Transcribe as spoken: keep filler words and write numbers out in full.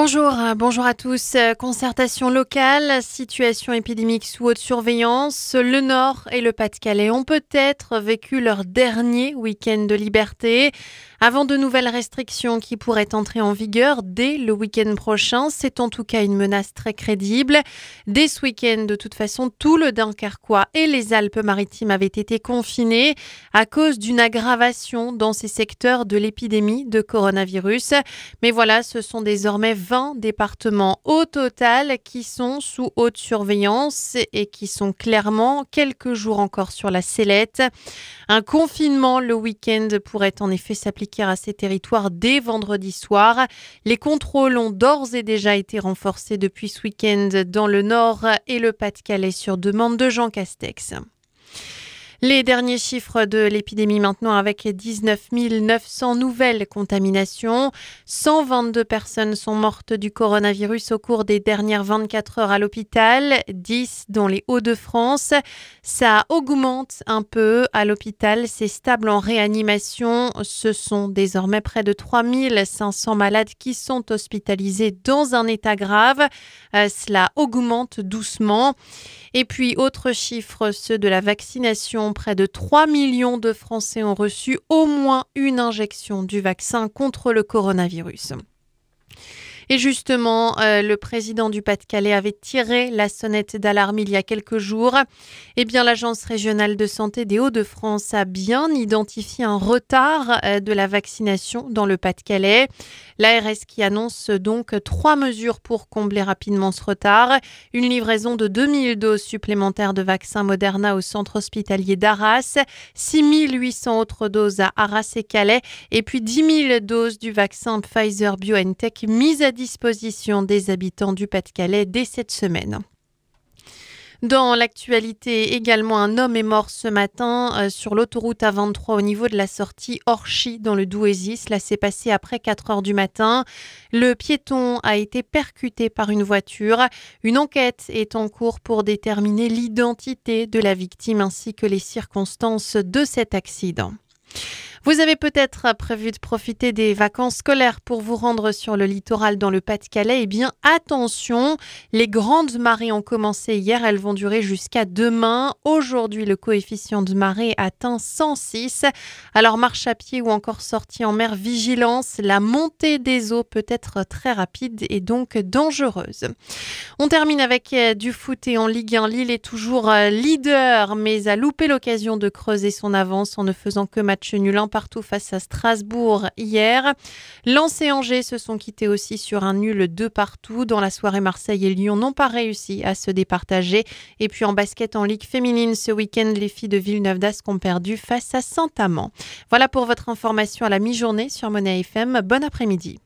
Bonjour, euh, bonjour à tous. Euh, Concertation locale, situation épidémique sous haute surveillance. Le Nord et le Pas-de-Calais ont peut-être vécu leur dernier week-end de liberté avant de nouvelles restrictions qui pourraient entrer en vigueur dès le week-end prochain. C'est en tout cas une menace très crédible. Dès ce week-end, de toute façon, tout le Dunkerquois et les Alpes-Maritimes avaient été confinés à cause d'une aggravation dans ces secteurs de l'épidémie de coronavirus. Mais voilà, ce sont désormais vingt départements au total qui sont sous haute surveillance et qui sont clairement quelques jours encore sur la sellette. Un confinement le week-end pourrait en effet s'appliquer à ces territoires dès vendredi soir. Les contrôles ont d'ores et déjà été renforcés depuis ce week-end dans le Nord et le Pas-de-Calais sur demande de Jean Castex. Les derniers chiffres de l'épidémie maintenant avec dix-neuf mille neuf cents nouvelles contaminations. cent vingt-deux personnes sont mortes du coronavirus au cours des dernières vingt-quatre heures à l'hôpital, dix dans les Hauts-de-France. Ça augmente un peu à l'hôpital, c'est stable en réanimation. Ce sont désormais près de trois mille cinq cents malades qui sont hospitalisés dans un état grave. Euh, cela augmente doucement. Et puis, autre chiffre, ceux de la vaccination. Près de trois millions de Français ont reçu au moins une injection du vaccin contre le coronavirus. Et justement, euh, le président du Pas-de-Calais avait tiré la sonnette d'alarme il y a quelques jours. Eh bien, l'Agence régionale de santé des Hauts-de-France a bien identifié un retard euh, de la vaccination dans le Pas-de-Calais. L'A R S qui annonce donc trois mesures pour combler rapidement ce retard. Une livraison de deux mille doses supplémentaires de vaccins Moderna au centre hospitalier d'Arras, six mille huit cents autres doses à Arras et Calais, et puis dix mille doses du vaccin Pfizer-BioNTech mises à disposition des habitants du Pas-de-Calais dès cette semaine. Dans l'actualité également, un homme est mort ce matin euh, sur l'autoroute A vingt-trois au niveau de la sortie Orchy dans le Douaisis. Cela s'est passé après quatre heures du matin. Le piéton a été percuté par une voiture. Une enquête est en cours pour déterminer l'identité de la victime ainsi que les circonstances de cet accident. Vous avez peut-être prévu de profiter des vacances scolaires pour vous rendre sur le littoral dans le Pas-de-Calais. Eh bien, attention, les grandes marées ont commencé hier. Elles vont durer jusqu'à demain. Aujourd'hui, le coefficient de marée atteint cent six. Alors, marche à pied ou encore sortie en mer, vigilance. La montée des eaux peut être très rapide et donc dangereuse. On termine avec du foot et en Ligue un. Lille est toujours leader, mais a loupé l'occasion de creuser son avance en ne faisant que match nul un partout face à Strasbourg hier. Lens et Angers se sont quittés aussi sur un nul deux partout. Dans la soirée, Marseille et Lyon n'ont pas réussi à se départager. Et puis en basket en Ligue féminine, ce week-end, les filles de Villeneuve-d'Ascq ont perdu face à Saint-Amand. Voilà pour votre information à la mi-journée sur Monnaie F M. Bon après-midi.